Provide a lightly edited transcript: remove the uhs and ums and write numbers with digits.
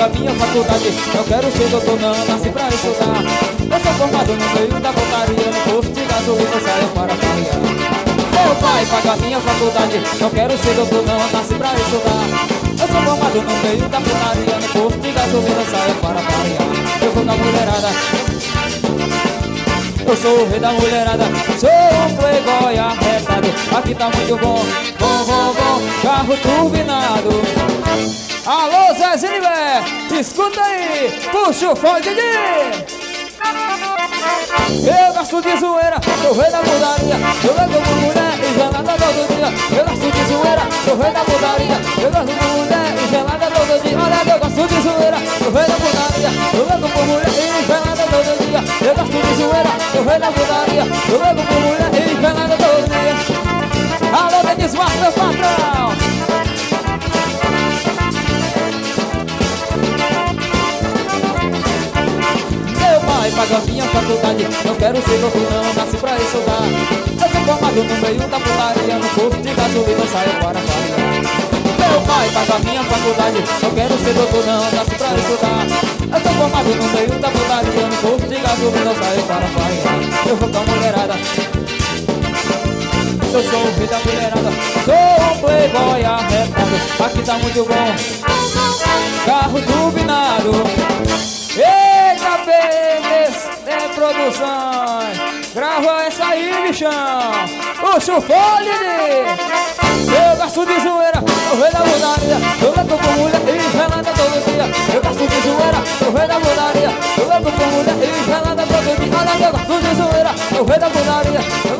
pago a minha faculdade. Não quero ser doutor, não nasci pra estudar. Eu sou formado no meio da putaria, no posto de gasolina eu saio para farrear. Meu pai paga a minha faculdade. Não quero ser doutor, não nasci pra estudar. Eu sou formado no meio da putaria, no posto de gasolina eu saio para farrear. Eu vou na mulherada, eu sou o rei da mulherada, sou um playboy arretado. Aqui tá muito bom, bom, bom, bom, carro turbinado. Alô, Zé Zinivé, escuta aí, puxa o fone, Didi. Eu gosto de zoeira, sou rei da mudaria. Eu gosto de mulher e gelada todo dia. Eu gosto de zoeira, sou rei da mudaria. Eu gosto de mulher e gelada todo dia. Olha, eu gosto de zoeira, sou rei da mudaria. Eu gosto de mulher e gelada todo dia. Eu gosto de zoeira, sou rei da mudaria. Eu gosto de mulher e gelada todo dia. Alô, Denis Marcos, meu patrão. Pago a minha faculdade, não quero ser doutor, não nasci pra estudar. Eu sou formado no meio da putaria, no posto de gasolina eu saio para farrear. Meu pai paga a minha faculdade, não quero ser doutor, não nasci pra estudar. Eu sou formado no meio da putaria, no posto de gasolina eu saio para farrear. Eu vou com a mulherada, eu sou o rei da mulherada, sou um playboy arretado. Aqui tá muito bom, carro turbinado. Eita, Benes Produções, grava essa aí, bichão. Puxa o fone. Eu gosto de zoeira, sou rei da mudaria. Eu levo com mulher e gelada todo dia. Eu gosto de zoeira, sou rei da mudaria. Eu levo com mulher e gelada todo dia. Olha, eu gosto de zoeira, sou rei da mudaria.